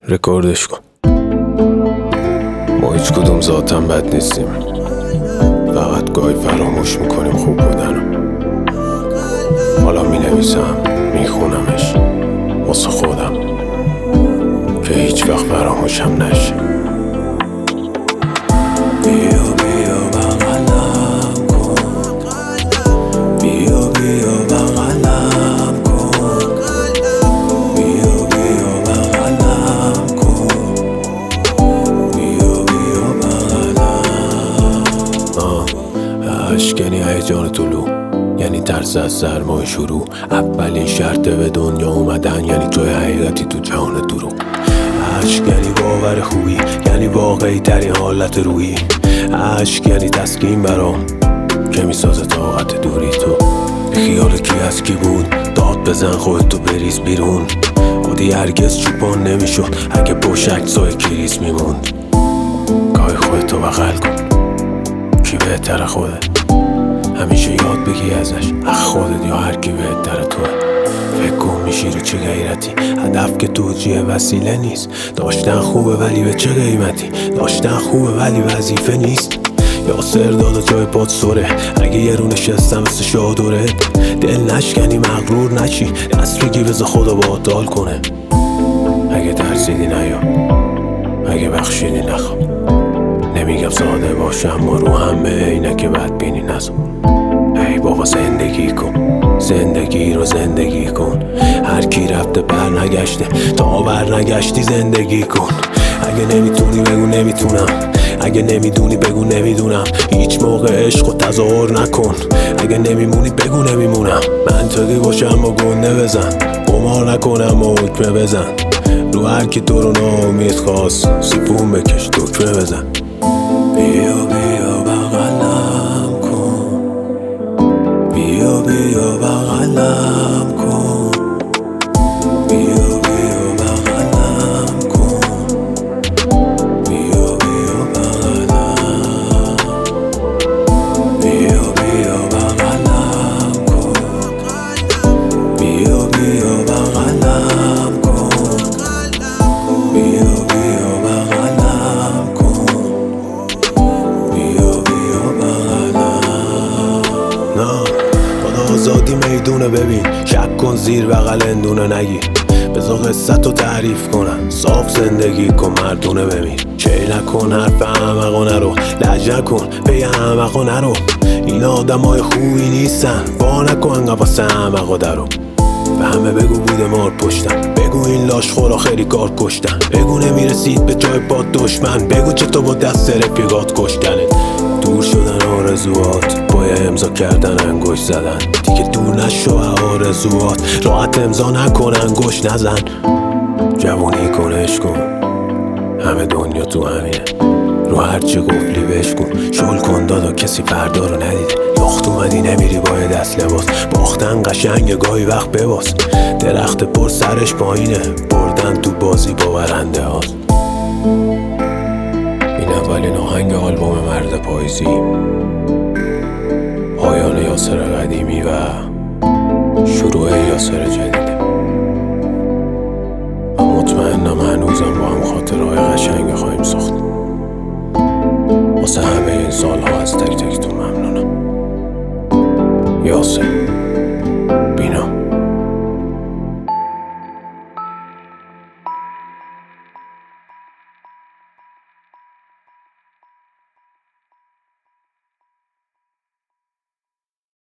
رکوردش کن. ما هیچ کدوم ذاتن بد نیستیم، فقط گاهی فراموش میکنیم خوب بودنو. حالا مینویسم میخونمش واسه خودم که هیچ وقت فراموشم نشه. بیا بیا بغلم کن، بیا بیا بغلم کن، بیا بیا بغلم کن، بیا بیا بغلم. عشق یعنی هیجان طلوع، یعنی ترس از سرمای شروع. اولین شرط به دنیا اومدن یعنی توی حقیقتی تو جهان دروغ. عشق یعنی باور خوبی، یعنی واقعی ترین حالت روحی. عشق یعنی تسکین برام که میسازه طاقت دوری. تو خیال کی از کی بود؟ داد بزن خودتو بریز بیرون. عادی هرگز چوپان نمیشد اگه پشت عکسای کریس میموند. گاهی خودتو بغل کن، کی بهتر خودت؟ همیشه یاد بگی ازش، خودت یا هر کی بهتر توه. فکر کن میشی رو چه غیرتی، هدف که توجیه وسیله نیست. داشتن خوبه ولی به چه قیمتی؟ داشتن خوبه ولی وظیفه نیست. یاسر دادا جای پات سره، اگه یه رو نشستم مثل شادورت. دل نشکنی مغرور نشی، دست بگی بذار خدا باهات دال کنه. اگه ترسیدی نیا، اگه بخشیدی نخوا. نمیگم ساده باشه اما رو همه عینک بدبینی نزن. ای بابا زندگی کن، زندگی رو زندگی کن. هر کی رفته بر نگشته، تا بر نگشتی زندگی کن. اگه نمیتونی بگو نمیتونم، اگه نمیدونی بگو نمیدونم. هیچ موقع عشق و تظاهر نکن، اگه نمیمونی بگو نمیمونم. منطقی باشه اما گنده بزن، قمار نکنم و حکمه بزن. رو هر کی تو رو ناامید خواست سیفون بکش دکمه بزن. بیا بیا بغلم کن، بیا بیا بغلم کن، بیا بیا بغلم کن، بیا بیا بغلم، بیا بیا بغلم کن، بیا بیا بغلم کن، بیا بیا بغلم کن، بیا بیا بغلم. نه خدا آزادی میدونه، ببین شک کن زیر بغل اندونه نگی. بذار قصت رو تعریف کنم، صاف زندگی کن مردونه ببین. چه نکن حرف احمقا نرو، لج نکن پی احمقا نرو. این آدم های خوبی نیستن، وا نکن انقدر واسه احمقا درو. به همه بگو بوده مار پشتم، بگو این لاش خورا خیلی کار کشتن. بگو نمیرسید به جای پاد دشمن، بگو چطور با دست رفیقات کشتنت. دور شدن آرزوات با امضا کردن انگوش زدن. دیگه دور نشو آرزوات، راحت امضا نکن انگوش نزن. جوونی کن عشق کن، همه دنیا تو همینه. رو هرچی قفلی بشکن، شل کن دادا کسی فردا رو ندید. یخت اومدی نمیری با دست لباس، باختن قشنگ گاهی وقت بباس. درخت پر سرش پایینه، بردن تو بازی با برنده هاست. این اولین آهنگ آلبوم مرد پاییزی، پایان یاسر قدیمی و شروع یاسر جدیده. و مطمئنم هنوزم با هم خاطرهای قشنگ خواهیم ساخت. واسه همه این سالها از تک تکتون ممنونم. یاسر بینا.